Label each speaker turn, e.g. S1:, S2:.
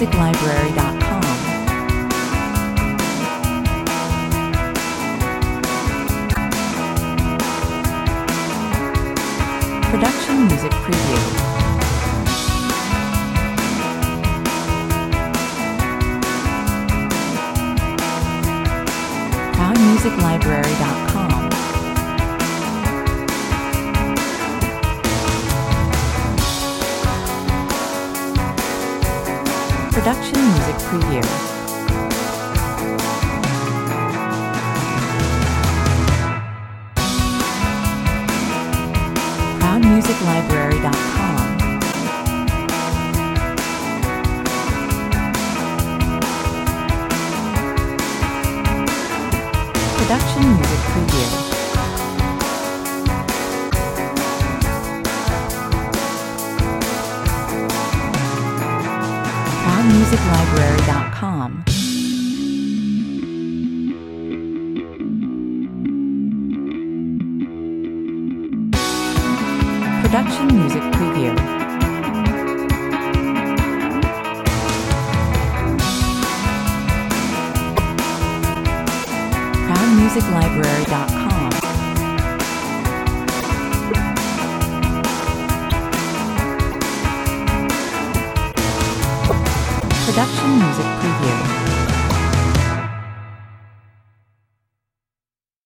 S1: ProudMusicLibrary.com. Production Music Preview. ProudMusicLibrary.com. Production Music Preview. ProudMusicLibrary.com. Production Music Preview. ProudMusicLibrary.com. Production Music Preview. ProudMusicLibrary.com. Production Music Preview.